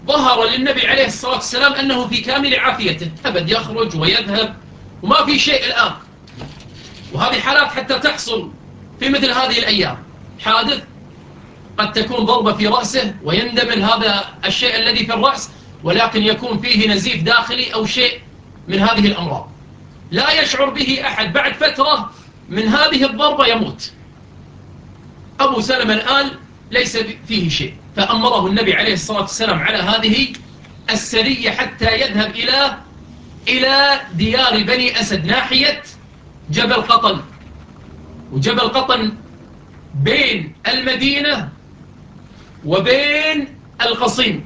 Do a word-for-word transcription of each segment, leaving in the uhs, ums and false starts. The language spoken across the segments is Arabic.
ظهر للنبي عليه الصلاة والسلام أنه في كامل عافيته، أبد يخرج ويذهب وما في شيء الآن. وهذه حالات حتى تحصل في مثل هذه الأيام، حادث قد تكون ضربة في رأسه ويندمل هذا الشيء الذي في الرأس، ولكن يكون فيه نزيف داخلي أو شيء من هذه الأمراض لا يشعر به أحد، بعد فترة من هذه الضربة يموت. أبو سلمة الآن ليس فيه شيء، فأمره النبي عليه الصلاة والسلام على هذه السرية حتى يذهب إلى إلى ديار بني أسد ناحية جبل قطن. وجبل قطن بين المدينة وبين القصيم.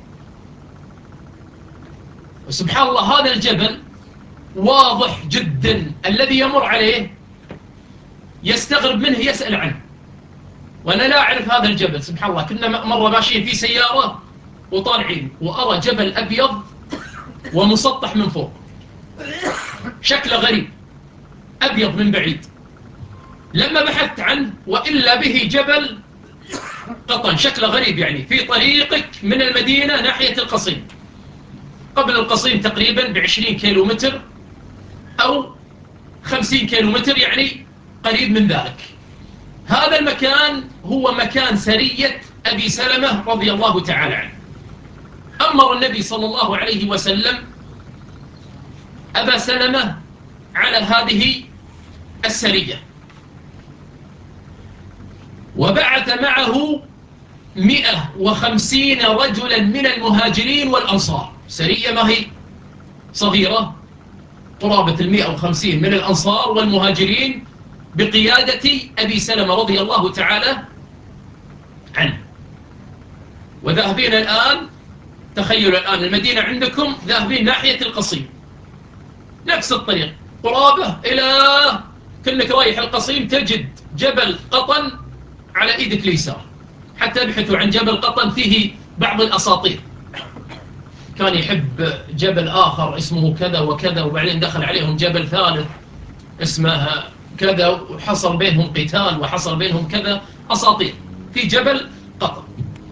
وسبحان الله هذا الجبل واضح جدا، الذي يمر عليه يستغرب منه، يسأل عنه. وأنا لا أعرف هذا الجبل، سبحان الله كنا مرة ماشيين في سيارة وطالعين وأرى جبل أبيض ومسطح من فوق، شكله غريب، أبيض من بعيد. لما بحثت عنه وإلا به جبل قطن، شكله غريب، يعني في طريقك من المدينة ناحية القصيم، قبل القصيم تقريبا بعشرين كيلو متر أو خمسين كيلو متر، يعني قريب من ذلك. هذا المكان هو مكان سرية أبي سلمة رضي الله تعالى عنه. أمر النبي صلى الله عليه وسلم أبا سلمة على هذه السرية، وبعث معه مئة وخمسين رجلا من المهاجرين والأنصار. سرية ما هي صغيرة، قرابة المئة وخمسين من الأنصار والمهاجرين بقيادة أبي سلمة رضي الله تعالى عنه. وذاهبين الآن، تخيلوا الآن المدينة عندكم، ذاهبين ناحية القصيم، نفس الطريق، قرابة إلى كأنك رايح القصيم تجد جبل قطن على إيدك اليسار. حتى ابحثوا عن جبل قطن، فيه بعض الأساطير، كان يحب جبل آخر اسمه كذا وكذا، وبعدين دخل عليهم جبل ثالث اسمه كذا، وحصل بينهم قتال وحصل بينهم كذا، أساطير في جبل قطن.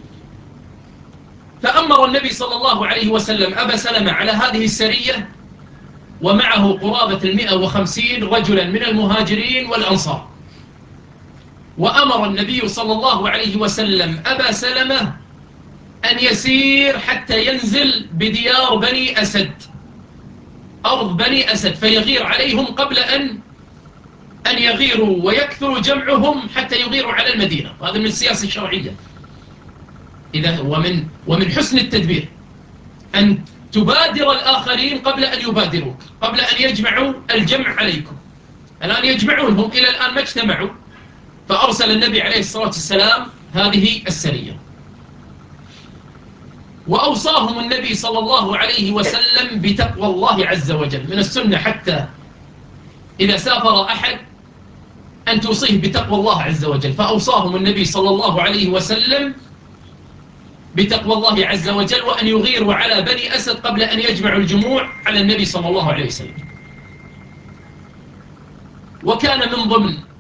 فأمر النبي صلى الله عليه وسلم أبا سلمة على هذه السرية، ومعه قرابة المئة وخمسين رجلا من المهاجرين والأنصار. وأمر النبي صلى الله عليه وسلم أبا سلمة أن يسير حتى ينزل بديار بني أسد، أرض بني أسد، فيغير عليهم قبل أن أن يغيروا ويكثروا جمعهم حتى يغيروا على المدينة. هذا من السياسة الشرعية. إذا ومن ومن حسن التدبير أن تبادر الآخرين قبل أن يبادروك، قبل أن يجمعوا الجمع عليكم. الآن يجمعونهم، إلى الآن ما اجتمعوا، فأرسل النبي عليه الصلاة والسلام هذه السرية. وأوصاهم النبي صلى الله عليه وسلم بتقوى الله عز وجل. من السنة حتى إذا سافر أحد أن توصيه بتقوى الله عز وجل، فأوصاهم النبي صلى الله عليه وسلم بتقوى الله عز وجل، وأن يغيروا على بني أسد قبل أن يجمعوا الجموع على النبي صلى الله عليه وسلم. وكان من ضمن